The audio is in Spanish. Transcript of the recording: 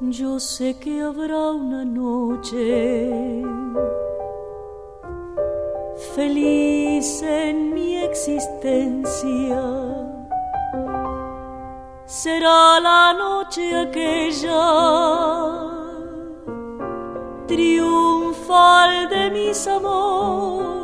Yo sé que habrá una noche feliz en mi existencia. Será la noche aquella triunfal de mis amores,